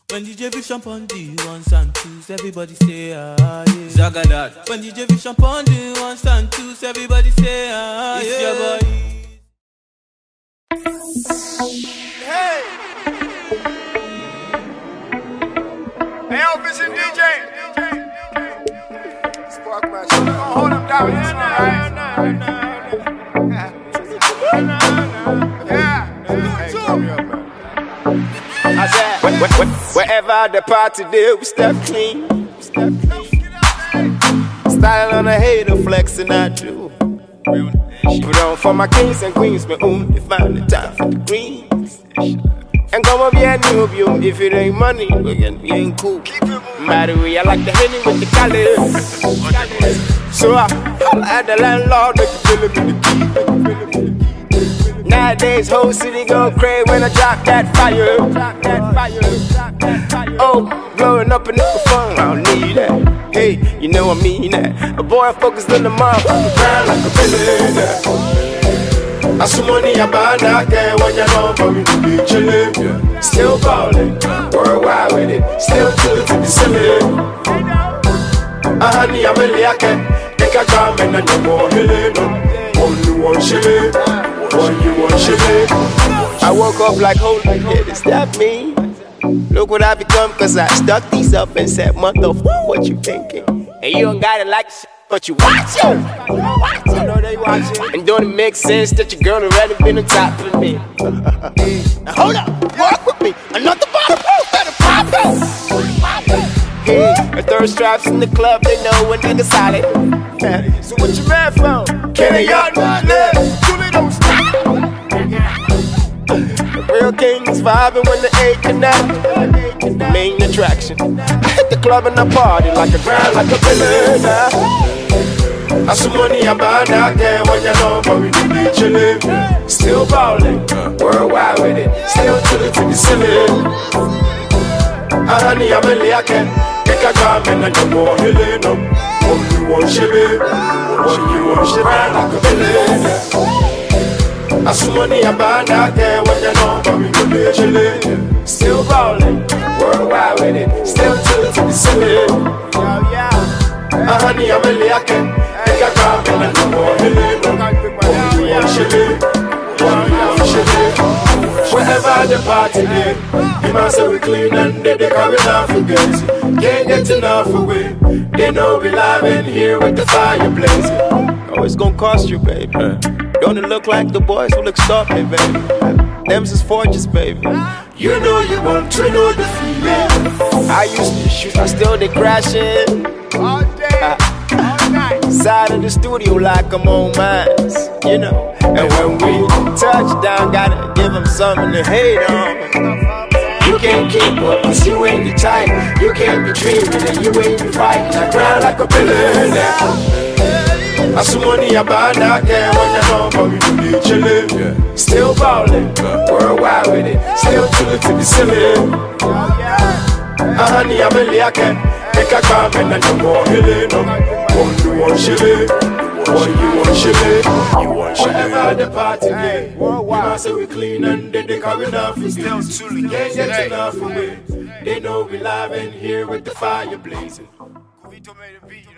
When DJ Vision on the ones and twos, everybody say ah yeah. Zagadat. When DJ Vision on the ones and twos, everybody say ah yeah. It's your boy. Hey, Elvis and DJ. Spark my shit. Gonna hold them down. Yeah. Hey, come here, man. I said, wherever the party do, we step clean. Styling on a hater, flexing I do. Put on for my kings and queens, but they find the time for the greens. And come up here, new view. If it ain't money, we ain't cool. By the way, I like the Henny with the colors. So I holla at the landlord, make you feel it in the key. Nowadays, whole city go crazy when I drop that fire. Oh, blowing up in the phone, I don't need that. Hey, you know I mean that. A boy focused on the motherfucker, grind like a billionaire. I some money I buy that game when you know for me to be chillin'. Still ballin', worldwide with it. Still chillin' to the ceiling. Honey, I'm really I can take a garment and no more healing. Only one shilling. I woke up like, holy shit, is that me? Look what I become, cause I stuck these up and said, motherfucker, what you thinking? And you don't got it like shit, but you watchin'. You know they watchin'. And don't it make sense that your girl already been on top of me? Now hold up, walk with me, another bottle, better pop it. Hey, the third straps in the club, they know when niggas solid. So what you mad for? Can I y'all not live? Truly don't stop. The real kings vibing when the eight connect. The main attraction. I hit the club and I party like a grind, like a billionaire. I some money I buy that game when you know for me to be chillin'. Still ballin', worldwide with it. Still chillin' to the ceiling. Honey, I'm really I can take a garment and no more healing. Only one shilling, only one shilling like a billionaire. I some money I buy that game when you know for me to be chillin'. Still ballin', worldwide with it. Still chillin' to the ceiling. Honey, I'm really I can take a garment and no more healing. Only one shilling, only one shilling. Wherever the party day, you must say we clean and they carry enough for girls. Can't get enough away. They know we live in here with the fire blazing. Oh, it's gonna cost you, baby. Don't it look like the boys who look stuffy, baby? Them's is forges, baby. You know you want to know the feeling. I used to shoot, I still they crashing. All day, all night. Side of the studio like I'm on mines, you know. And when we touch down, gotta give them something to hate on. You can't keep up, cause you ain't the type. You can't be dreaming and you ain't be fighting. I grind like a billionaire. I some money I buy that game when you know for me to be chillin'. Still ballin', worldwide with it. Still chillin' to the ceiling. Honey, I'm really I can take a garment and no more healing. Only one shilling, only one shilling. Wherever the party day, you must say we clean and they carry enough for still truly can't get enough away. They know we live in here with the fire blazing.